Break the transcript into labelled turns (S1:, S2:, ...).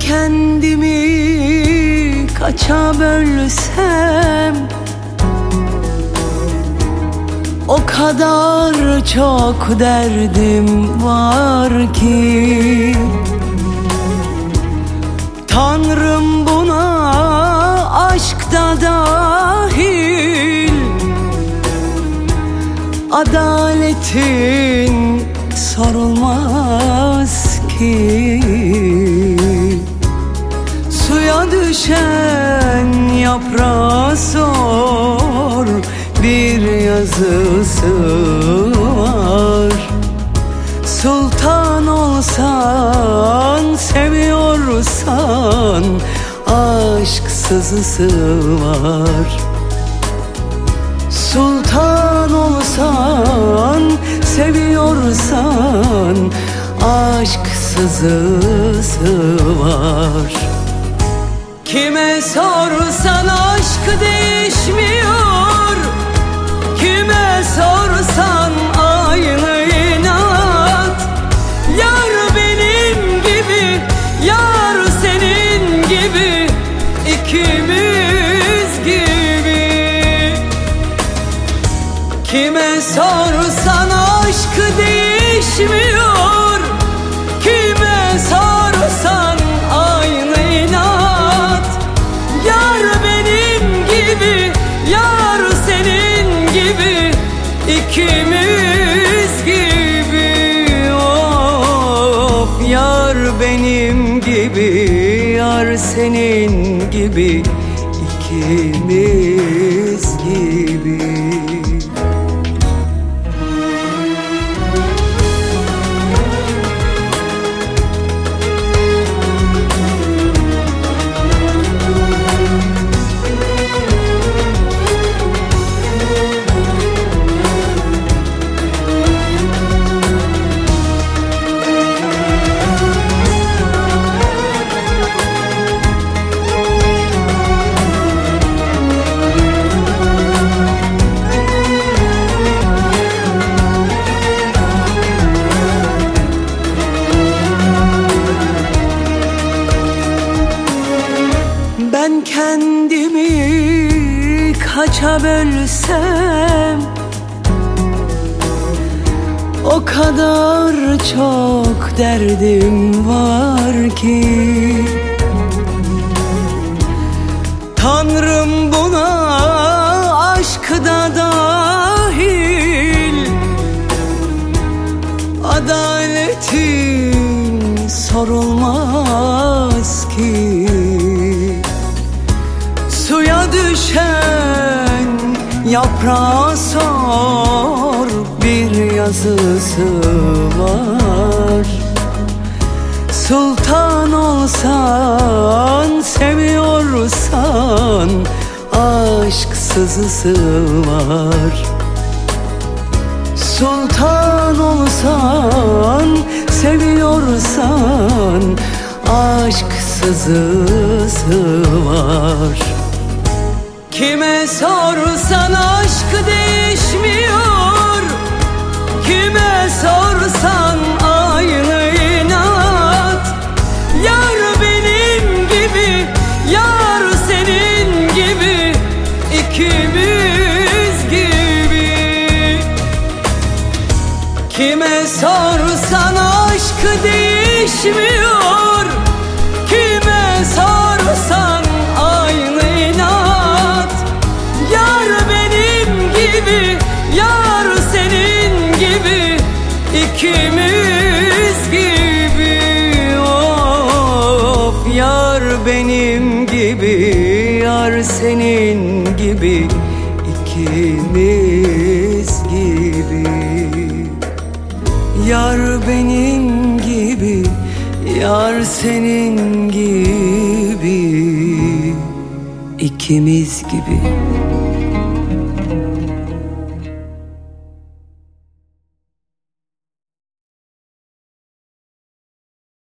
S1: kendimi kaça bölsem o kadar çok derdim var ki Tanrım buna aşkta dahil adaletin sorulmaz ki Suya düşen yaprağa sor bir yazısı var Sultan olsan seviyorsan aşk sızısı var Sultan olsan seviyorsan aşk sızısı var Kime sorsan aşk değişmiyor Kime sorsan aynı inat Yar benim gibi, yar senin gibi İkimiz gibi Kime sorsan aşk değişmiyor Kime sorsan aynı inat Yar benim gibi, yar senin gibi İkimiz gibi Of yar benim gibi, yar senin gibi İkimiz gibi Ben kendimi kaça bölsem o kadar çok derdim var ki Tanrım buna aşkda dahil adaletin sorulmaz ki Suya düşen yaprağa sor bir yazısı var Sultan olsan seviyorsan aşk sızısı var Sultan olsan seviyorsan aşk sızısı var Kime sorsan aşk değişmiyor Kime sorsan aynı inat Yar benim gibi, yar senin gibi İkimiz gibi Kime sorsan aşk değişmiyor Kime sorsan aynı inat Yar benim gibi, yar senin gibi İkimiz gibi Of yar benim gibi, yar senin gibi İkimiz gibi Yar benim gibi, yar senin gibi İkimiz gibi